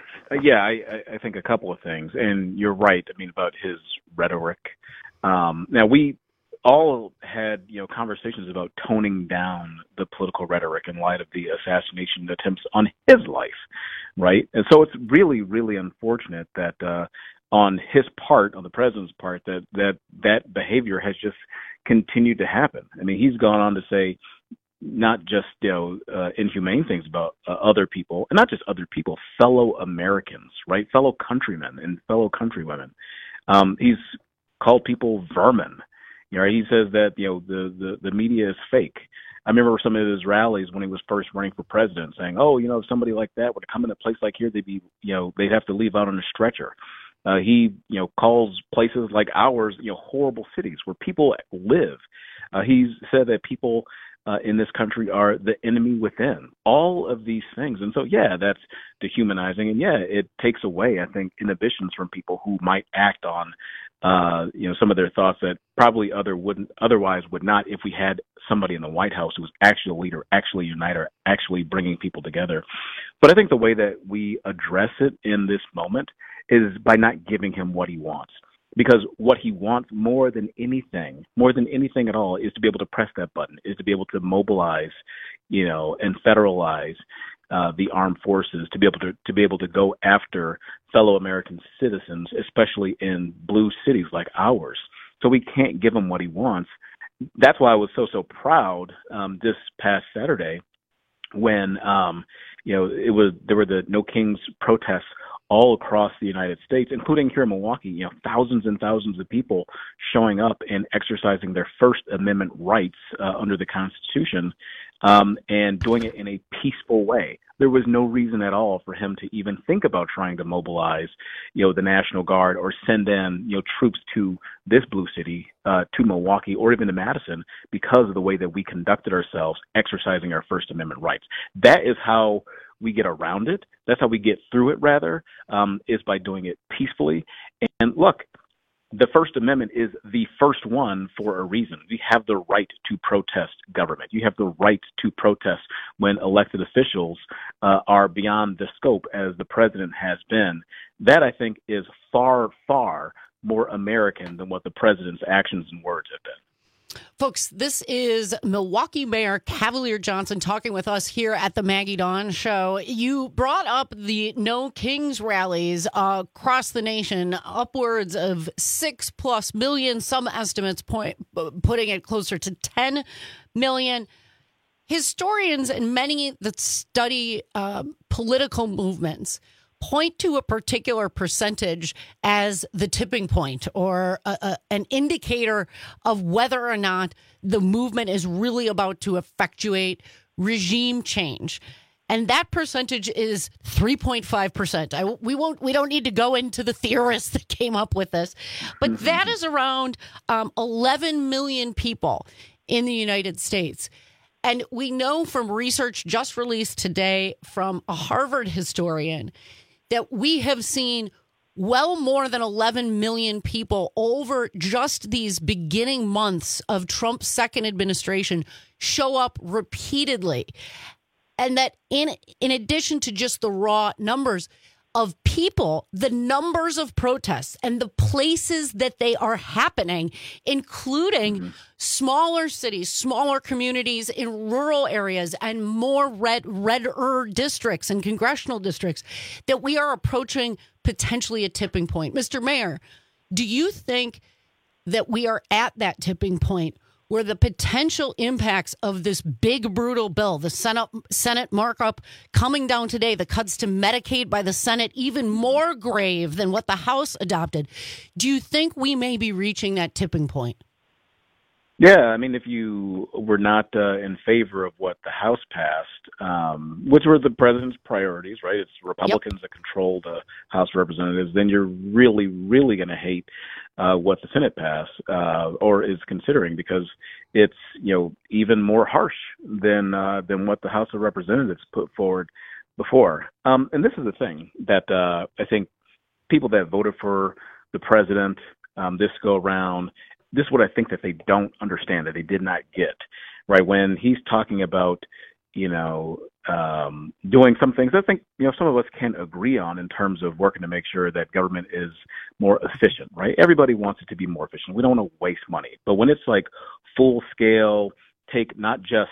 I think a couple of things. And you're right, about his rhetoric. Now, we all had, conversations about toning down the political rhetoric in light of the assassination attempts on his life, right? And so it's really, really unfortunate that on his part, on the president's part, that behavior has just continued to happen. He's gone on to say not just inhumane things about other people, and not just other people, fellow Americans, right? Fellow countrymen and fellow countrywomen. He's called people vermin. He says that the media is fake. I remember some of his rallies when he was first running for president saying, if somebody like that would come in a place like here, they'd have to leave out on a stretcher. He calls places like ours, horrible cities where people live. He's said that people in this country are the enemy within. All of these things. And so, that's dehumanizing. And it takes away, I think, inhibitions from people who might act on, some of their thoughts that probably otherwise would not if we had somebody in the White House who was actually a leader, actually a uniter, actually bringing people together. But I think the way that we address it in this moment is by not giving him what he wants. Because what he wants more than anything at all, is to be able to press that button, is to be able to mobilize, and federalize the armed forces, to be able to go after fellow American citizens, especially in blue cities like ours. So we can't give him what he wants. That's why I was so proud this past Saturday when there were the No Kings protests all across the United States, including here in Milwaukee, thousands and thousands of people showing up and exercising their First Amendment rights under the Constitution, and doing it in a peaceful way. There was no reason at all for him to even think about trying to mobilize, the National Guard or send in, troops to this blue city, to Milwaukee or even to Madison, because of the way that we conducted ourselves, exercising our First Amendment rights. That is how we get around it. That's how we get through it, rather, is by doing it peacefully. And look, the First Amendment is the first one for a reason. We have the right to protest government. You have the right to protest when elected officials are beyond the scope, as the president has been. That, I think, is far, far more American than what the president's actions and words have been. Folks, this is Milwaukee Mayor Cavalier Johnson talking with us here at the Maggie Dawn Show. You brought up the No Kings rallies across the nation, upwards of 6+ million, some estimates putting it closer to 10 million. Historians and many that study political movements point to a particular percentage as the tipping point or an indicator of whether or not the movement is really about to effectuate regime change. And that percentage is 3.5%. We don't need to go into the theorists that came up with this, but that is around 11 million people in the United States. And we know from research just released today from a Harvard historian that we have seen well more than 11 million people over just these beginning months of Trump's second administration show up repeatedly. And that in addition to just the raw numbers of people, the numbers of protests and the places that they are happening, including smaller cities, smaller communities in rural areas, and more redder districts and congressional districts, that we are approaching potentially a tipping point. Mr. Mayor, do you think that we are at that tipping point where the potential impacts of this big, brutal bill, the Senate markup coming down today, the cuts to Medicaid by the Senate, even more grave than what the House adopted, do you think we may be reaching that tipping point? Yeah, I mean, if you were not in favor of what the House passed, which were the president's priorities, right? It's Republicans that control the House of Representatives, then you're really, really going to hate what the Senate passed or is considering, because it's, even more harsh than what the House of Representatives put forward before. And this is the thing that I think people that voted for the president this go around, this is what I think that they don't understand, that they did not get, right? When he's talking about, doing some things I think, some of us can agree on in terms of working to make sure that government is more efficient, right? Everybody wants it to be more efficient. We don't want to waste money. But when it's like full scale, take not just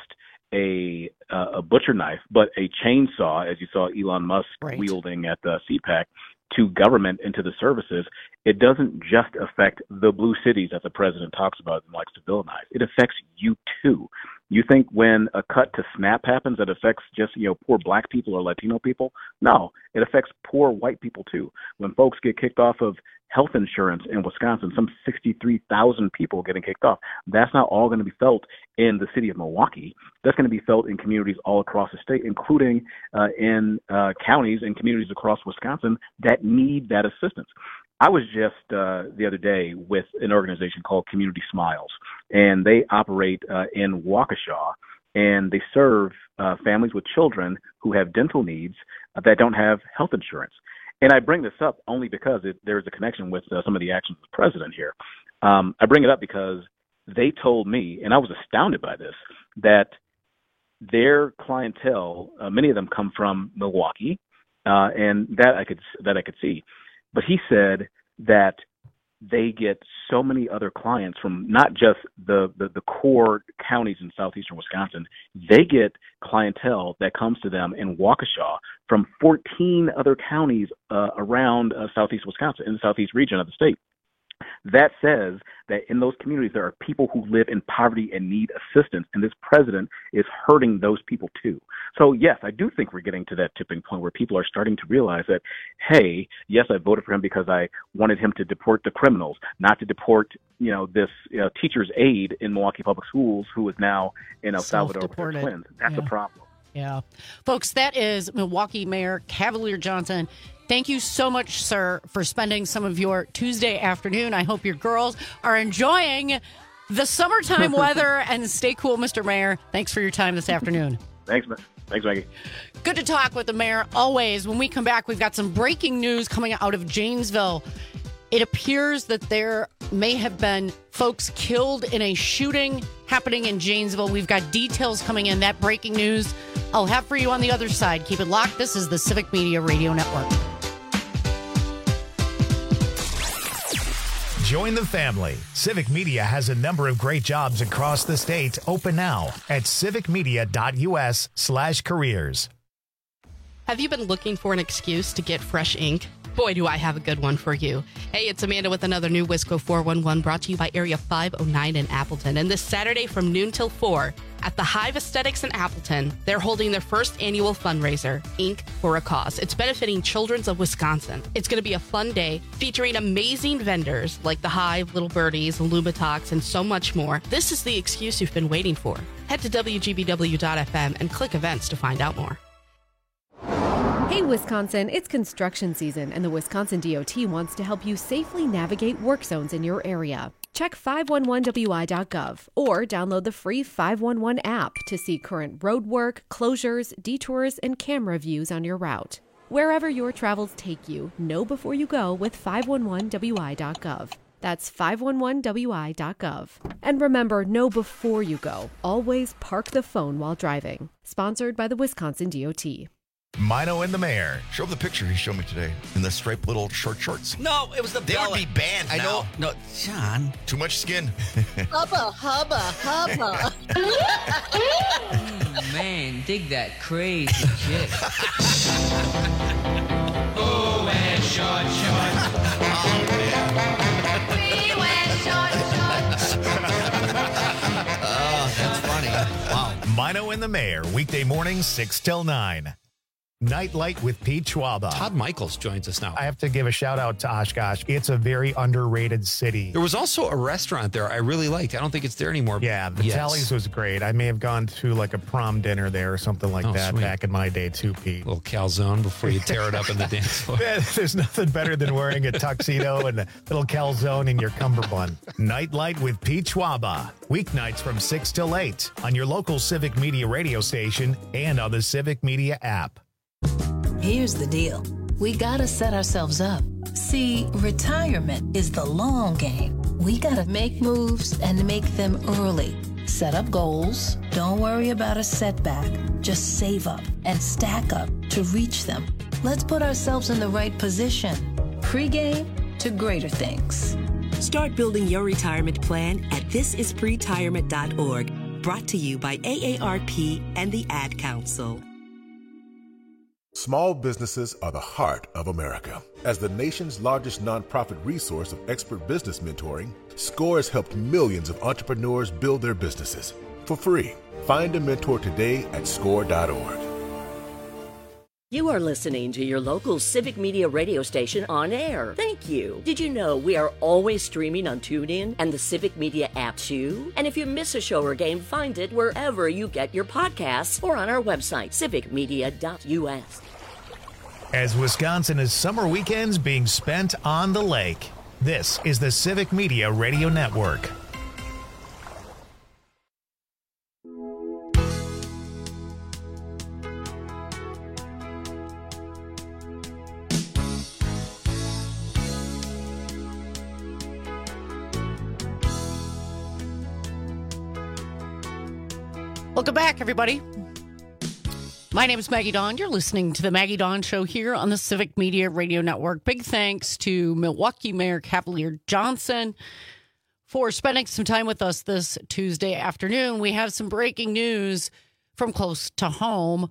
a butcher knife, but a chainsaw, as you saw Elon Musk wielding at the CPAC, to government and to the services, it doesn't just affect the blue cities that the president talks about and likes to villainize. It affects you too. You think when a cut to SNAP happens, that affects just, poor black people or Latino people? No, it affects poor white people too. When folks get kicked off of health insurance in Wisconsin, some 63,000 people getting kicked off, that's not all going to be felt in the city of Milwaukee. That's going to be felt in communities all across the state, including in counties and communities across Wisconsin that need that assistance. I was just the other day with an organization called Community Smiles, and they operate in Waukesha, and they serve families with children who have dental needs that don't have health insurance. And I bring this up only because there's a connection with some of the actions of the president here. I bring it up because they told me, and I was astounded by this, that their clientele, many of them come from Milwaukee, and that I could see. But he said that they get so many other clients from not just the core counties in southeastern Wisconsin. They get clientele that comes to them in Waukesha from 14 other counties around southeast Wisconsin, in the southeast region of the state. That says that in those communities, there are people who live in poverty and need assistance, and this president is hurting those people too. So, yes, I do think we're getting to that tipping point where people are starting to realize that, hey, yes, I voted for him because I wanted him to deport the criminals, not to deport, this teacher's aide in Milwaukee Public Schools who is now in El Salvador with her twins. That's the problem. Yeah. Folks, that is Milwaukee Mayor Cavalier Johnson. Thank you so much, sir, for spending some of your Tuesday afternoon. I hope your girls are enjoying the summertime weather, and stay cool, Mr. Mayor. Thanks for your time this afternoon. Thanks, Maggie. Good to talk with the mayor always. When we come back, we've got some breaking news coming out of Janesville. It appears that there may have been folks killed in a shooting happening in Janesville. We've got details coming in. That breaking news I'll have for you on the other side. Keep it locked. This is the Civic Media Radio Network. Join the family. Civic Media has a number of great jobs across the state open now at civicmedia.us/careers. Have you been looking for an excuse to get fresh ink? Boy, do I have a good one for you. Hey, it's Amanda with another new Wisco 411 brought to you by Area 509 in Appleton. And this Saturday from noon till 4 at the Hive Aesthetics in Appleton, they're holding their first annual fundraiser, Ink for a Cause. It's benefiting Children's of Wisconsin. It's going to be a fun day featuring amazing vendors like the Hive, Little Birdies, Lumitox, and so much more. This is the excuse you've been waiting for. Head to WGBW.FM and click events to find out more. Hey Wisconsin, it's construction season and the Wisconsin DOT wants to help you safely navigate work zones in your area. Check 511wi.gov or download the free 511 app to see current road work, closures, detours, and camera views on your route. Wherever your travels take you, know before you go with 511wi.gov. That's 511wi.gov. And remember, know before you go. Always park the phone while driving. Sponsored by the Wisconsin DOT. Mino and the Mayor. Show him the picture he showed me today in the striped little short shorts. No, it was the They belly. would be banned I now. know. No, John. Too much skin. Hubba, hubba, hubba. Man, dig that crazy chick. Oh, wear short shorts. We wear short shorts. Oh, that's funny. Wow. Mino and the Mayor, weekday mornings 6 till 9. Nightlight with Pete Schwaba. Todd Michaels joins us now. I have to give a shout out to Oshkosh. It's a very underrated city. There was also a restaurant there I really liked. I don't think it's there anymore. Yeah, the Tallies was great. I may have gone to like a prom dinner there or something like that sweet. back in my day too, Pete. A little calzone before you tear it up in the dance floor. Yeah, there's nothing better than wearing a tuxedo and a little calzone in your cummerbund. Nightlight with Pete Schwaba. Weeknights from 6 till 8 on your local Civic Media radio station and on the Civic Media app. Here's the deal. We gotta set ourselves up. See, retirement is the long game. We gotta make moves and make them early. Set up goals. Don't worry about a setback. Just save up and stack up to reach them. Let's put ourselves in the right position. Pre-game to greater things. Start building your retirement plan at thisispretirement.org. Brought to you by AARP and the Ad Council. Small businesses are the heart of America. As the nation's largest nonprofit resource of expert business mentoring, SCORE has helped millions of entrepreneurs build their businesses for free. Find a mentor today at score.org. You are listening to your local Civic Media radio station on air. Thank you. Did you know we are always streaming on TuneIn and the Civic Media app too? And if you miss a show or game, find it wherever you get your podcasts or on our website, civicmedia.us. As Wisconsin is summer weekends being spent on the lake, this is the Civic Media Radio Network. Welcome back, everybody. My name is Maggie Dawn. You're listening to the Maggie Dawn Show here on the Civic Media Radio Network. Big thanks to Milwaukee Mayor Cavalier Johnson for spending some time with us this Tuesday afternoon. We have some breaking news from close to home.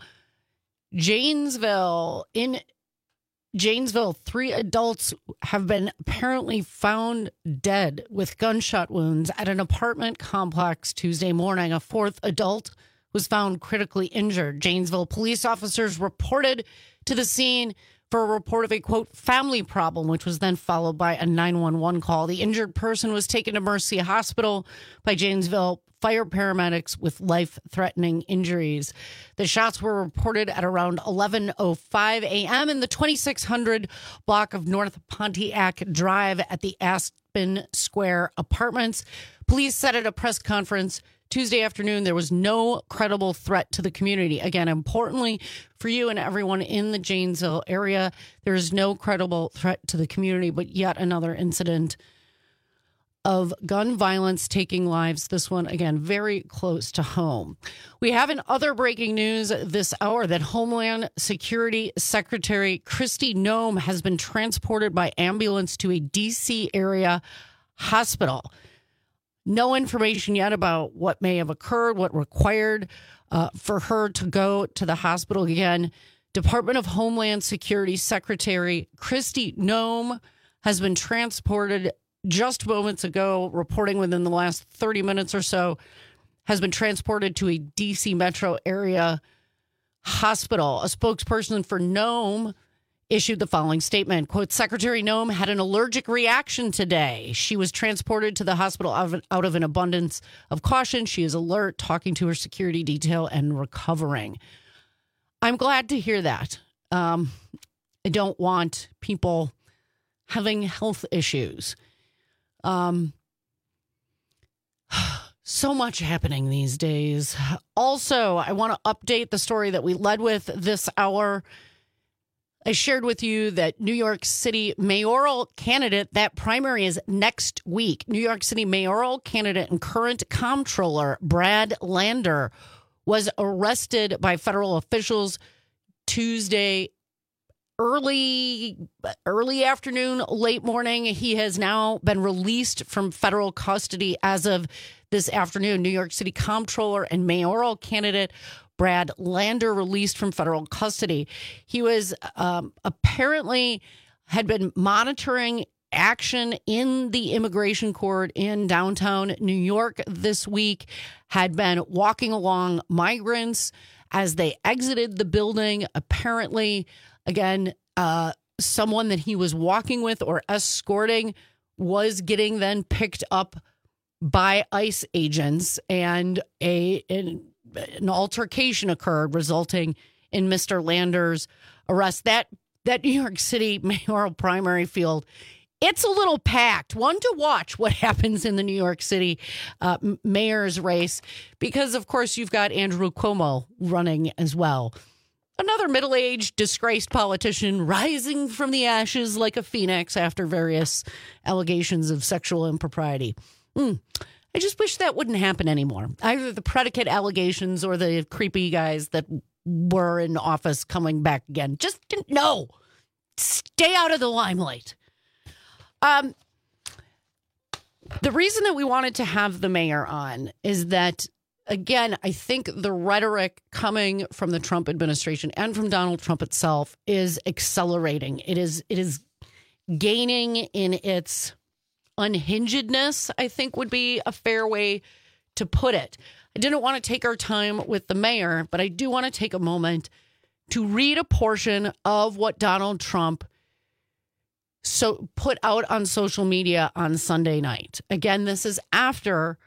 In Janesville, 3 adults have been apparently found dead with gunshot wounds at an apartment complex Tuesday morning. A 4th adult was found critically injured. Janesville police officers reported to the scene for a report of a, quote, family problem, which was then followed by a 911 call. The injured person was taken to Mercy Hospital by Janesville fire paramedics with life-threatening injuries. The shots were reported at around 11:05 a.m. in the 2600 block of North Pontiac Drive at the Aspen Square Apartments. Police said at a press conference Tuesday afternoon there was no credible threat to the community. Again, importantly for you and everyone in the Janesville area, there is no credible threat to the community, but yet another incident of gun violence taking lives. This one, again, very close to home. We have in other breaking news this hour that Homeland Security Secretary Kristi Noem has been transported by ambulance to a D.C. area Hospital. No information yet about what may have occurred, what required for her to go to the hospital again. Department of Homeland Security Secretary Kristi Noem has been transported just moments ago, reporting within the last 30 minutes or so, has been transported to a D.C. metro area hospital. A spokesperson for Noem issued the following statement, quote, Secretary Noem had an allergic reaction today. She was transported to the hospital out of an abundance of caution. She is alert, talking to her security detail, and recovering. I'm glad to hear that. I don't want people having health issues. So much happening these days. Also, I want to update the story that we led with this hour. I shared with you that New York City mayoral candidate, that primary is next week. New York City mayoral candidate and current comptroller Brad Lander was arrested by federal officials Tuesday early afternoon, late morning. He has now been released from federal custody as of this afternoon. New York City comptroller and mayoral candidate Brad Lander released from federal custody. He was apparently had been monitoring action in the immigration court in downtown New York this week, had been walking along migrants as they exited the building. Apparently, again, someone that he was walking with or escorting was getting then picked up by ICE agents, and an altercation occurred, resulting in Mr. Lander's arrest. That New York City mayoral primary field, it's a little packed. One to watch what happens in the New York City mayor's race, because, of course, you've got Andrew Cuomo running as well. Another middle-aged, disgraced politician rising from the ashes like a phoenix after various allegations of sexual impropriety. I just wish that wouldn't happen anymore. Either the predicate allegations or the creepy guys that were in office coming back again. Just no. Stay out of the limelight. The reason that we wanted to have the mayor on is that, again, I think the rhetoric coming from the Trump administration and from Donald Trump itself is accelerating. It is gaining in its unhingedness, I think would be a fair way to put it. I didn't want to take our time with the mayor, but I do want to take a moment to read a portion of what Donald Trump put out on social media on Sunday night. Again, this is after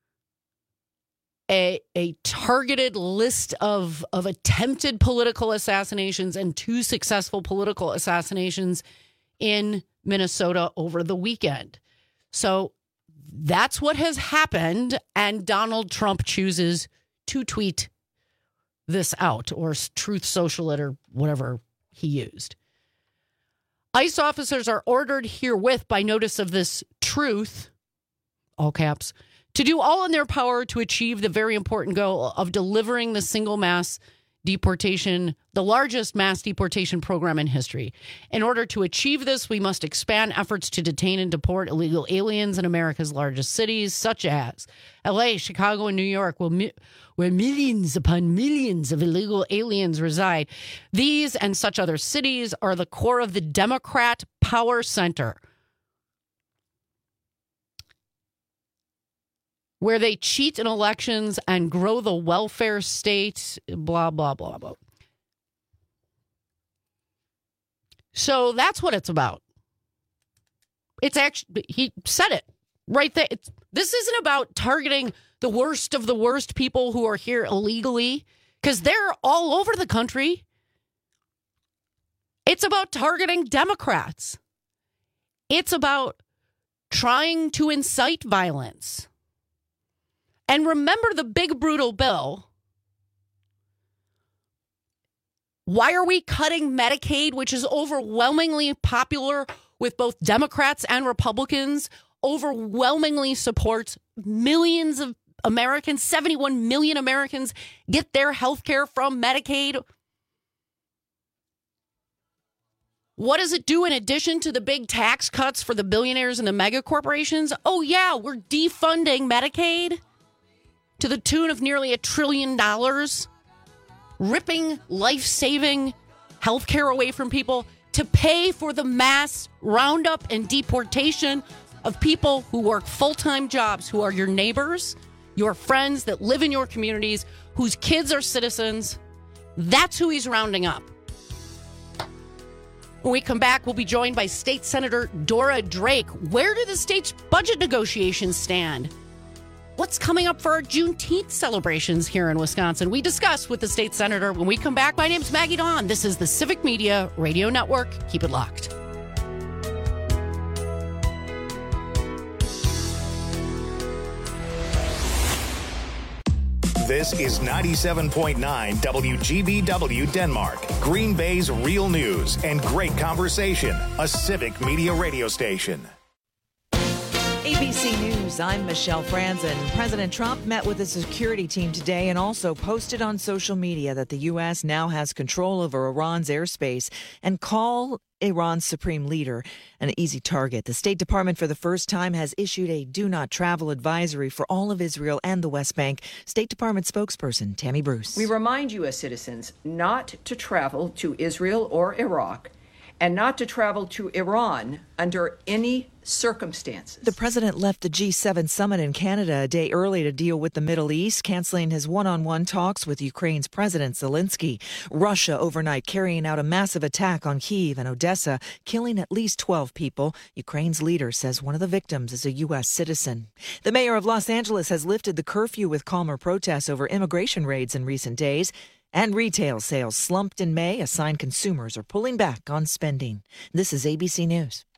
a targeted list of attempted political assassinations and 2 successful political assassinations in Minnesota over the weekend. So that's what has happened, and Donald Trump chooses to tweet this out, or Truth Social it, or whatever he used. ICE officers are ordered herewith by notice of this truth, all caps, to do all in their power to achieve the very important goal of delivering the single mass deportation, the largest mass deportation program in history. In order to achieve this, we must expand efforts to detain and deport illegal aliens in America's largest cities, such as LA, Chicago, and New York, where millions upon millions of illegal aliens reside. These and such other cities are the core of the Democrat power center, where they cheat in elections and grow the welfare state, blah, blah, blah, blah. So that's what it's about. It's actually, he said it right there. This isn't about targeting the worst of the worst people who are here illegally, because they're all over the country. It's about targeting Democrats. It's about trying to incite violence. And remember the big brutal bill. Why are we cutting Medicaid, which is overwhelmingly popular with both Democrats and Republicans, overwhelmingly supports millions of Americans, 71 million Americans get their health care from Medicaid? What does it do in addition to the big tax cuts for the billionaires and the mega corporations? Oh, yeah, we're defunding Medicaid to the tune of nearly $1 trillion, ripping life-saving health care away from people to pay for the mass roundup and deportation of people who work full-time jobs, who are your neighbors, your friends that live in your communities, whose kids are citizens. That's who he's rounding up. When we come back, we'll be joined by State Senator Dora Drake. Where do the state's budget negotiations stand? What's coming up for our Juneteenth celebrations here in Wisconsin? We discuss with the state senator when we come back. My name's Maggie Dawn. This is the Civic Media Radio Network. Keep it locked. This is 97.9 WGBW Denmark, Green Bay's real news and great conversation, a Civic Media radio station. ABC News, I'm Michelle Franzen. President Trump met with a security team today and also posted on social media that the U.S. now has control over Iran's airspace and call Iran's supreme leader an easy target. The State Department for the first time has issued a do not travel advisory for all of Israel and the West Bank. State Department spokesperson Tammy Bruce. We remind U.S. citizens not to travel to Israel or Iraq and not to travel to Iran under any circumstances. The president left the G7 summit in Canada a day early to deal with the Middle East, canceling his one-on-one talks with Ukraine's President Zelensky. Russia overnight carrying out a massive attack on Kyiv and Odessa, killing at least 12 people. Ukraine's leader says one of the victims is a U.S. citizen. The mayor of Los Angeles has lifted the curfew with calmer protests over immigration raids in recent days. And retail sales slumped in May, a sign consumers are pulling back on spending. This is ABC News.